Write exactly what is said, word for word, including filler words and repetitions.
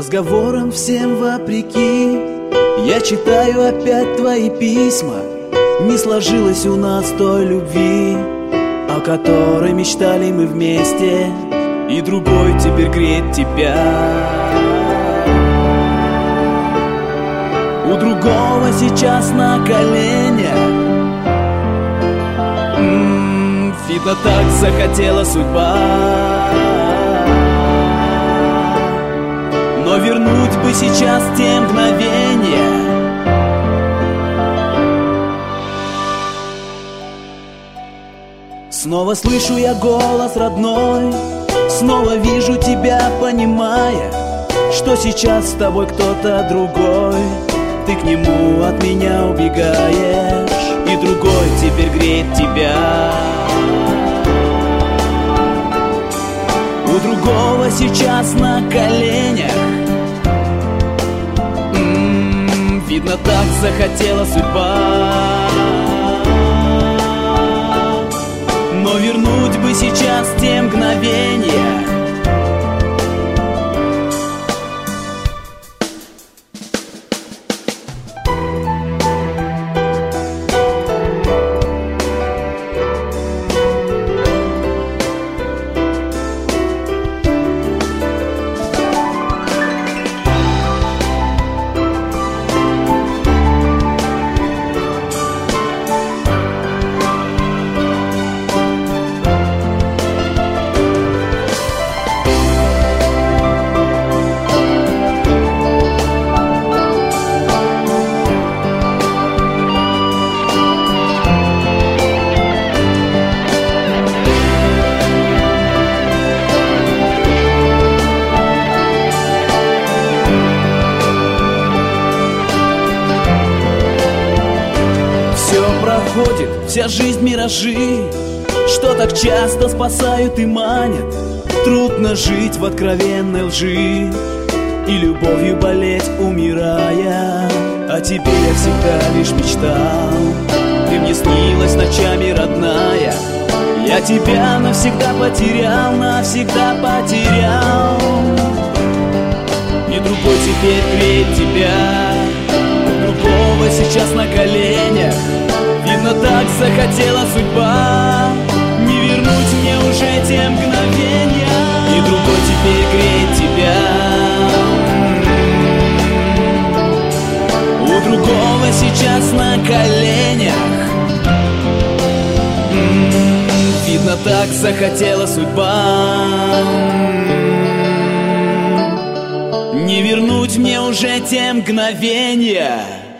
Разговором всем вопреки я читаю опять твои письма. Не сложилось у нас той любви, о которой мечтали мы вместе, и другой теперь греет тебя. У другого сейчас на коленях. М-м, видно, так захотела судьба. Но вернуть бы сейчас те мгновения. Снова слышу я голос родной, снова вижу тебя, понимая, что сейчас с тобой кто-то другой. Ты к нему от меня убегаешь, и другой теперь греет тебя. У другого сейчас на коленях. М-м, видно, так захотела судьба. Но вернуть бы сейчас те мгновения. Проходит вся жизнь миражи, что так часто спасают и манят. Трудно жить в откровенной лжи и любовью болеть, умирая. О тебе я всегда лишь мечтал, ты мне снилась ночами, родная. Я тебя навсегда потерял, навсегда потерял. И другой теперь греет тебя, у другого сейчас на коленях. Видно, так захотела судьба, не вернуть мне уже те мгновения. И другой теперь греет тебя. У другого сейчас на коленях. Видно, так захотела судьба, не вернуть мне уже те мгновения.